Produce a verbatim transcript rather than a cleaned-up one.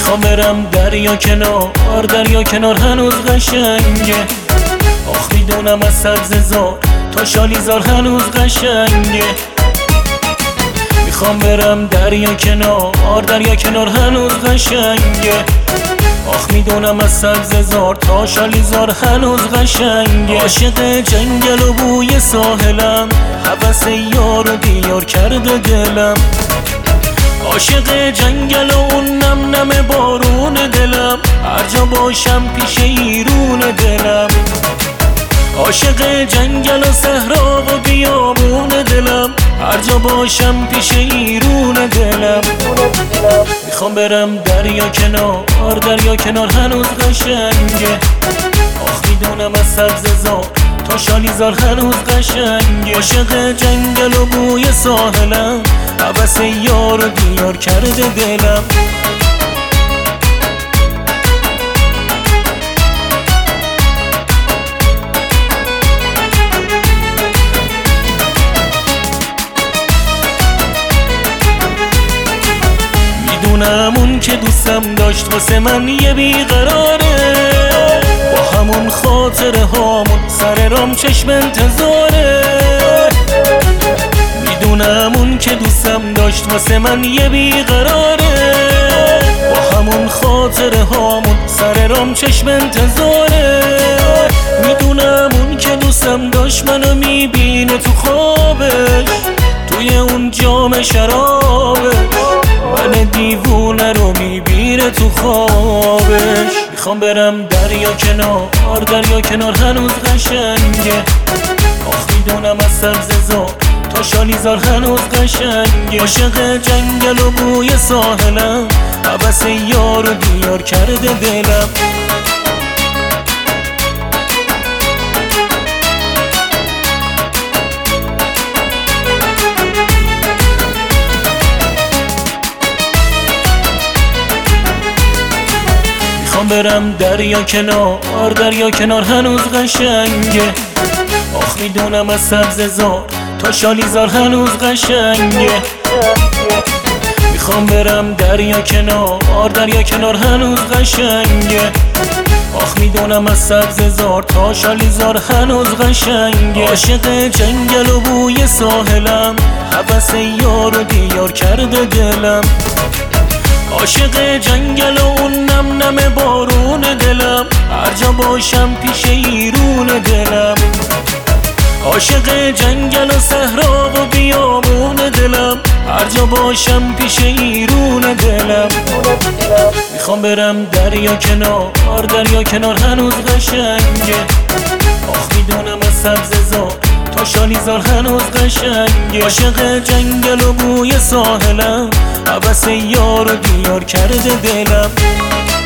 میخوام برم دریا کنار، دریا کنار هنوز قشنگه. آخ میدونم از سبززار تا شالیزار هنوز قشنگه. میخوام برم دریا کنار، دریا کنار هنوز قشنگه. آخ میدونم از سبززار تا شالیزار هنوز قشنگه. عاشق جنگل و بوی ساحلم، هوس یار و دیار کرده دلم. عاشق جنگل و اون نم نم بارون دلم، هر جا باشم پیش ایرون دلم. عاشق جنگل و صحرا و بیابون دلم، هر جا باشم پیش ایرون دلم. میخوام برم دریا کنار، دریا کنار هنوز قشنگه. آخ میدونم از سبززار تا شالیزار هنوز قشنگه. عاشق جنگل و بوی ساحلم، هوس یار و دیار کرده دلم. میدونم اون که دوستم داشت واسه من یه بیقراره، با همون خاطره هامون سر رام چشم انتظاره. میدونم اون که دوستم داشت واسه من یه بیقراره، با همون خاطره هامون سر رام چشم انتظاره. میدونم اون که دوستم داشت منو میبینه تو خوابش، توی اون جام شرابش من دیوونه رو میبینه تو خوابش. میخوام برم دریا کنار، دریا کنار هنوز قشنگه. آخ میدونم از سبززار تا شالیزار هنوز قشنگه. عاشق جنگل و بوی ساحلم، هوس یار و دیار کرده دلم. میخوام برم دریا کنار، دریا کنار هنوز قشنگه. آخ میدونم از سبززار تا شالیزار هنوز قشنگه. میخوام برم دریا کنار، دریا کنار هنوز قشنگه. آخ میدونم از سبززار تا شالیزار هنوز قشنگه. عاشق جنگل و بوی ساحلم، هوس یار و دیار کرده دلم. عاشق جنگل و اون نم نم بارون دلم، هر جا باشم پیش ایرون دلم. عاشق جنگل و صحرا و بیابون دلم، هر جا باشم پیش ایرون دلم. میخوام برم دریا کنار، دریا کنار هنوز قشنگه. آخ میدونم از سبززار تا شالیزار هنوز قشنگه. عاشق جنگل و بوی ساحلم، هوس یار و دیار کرده دلم.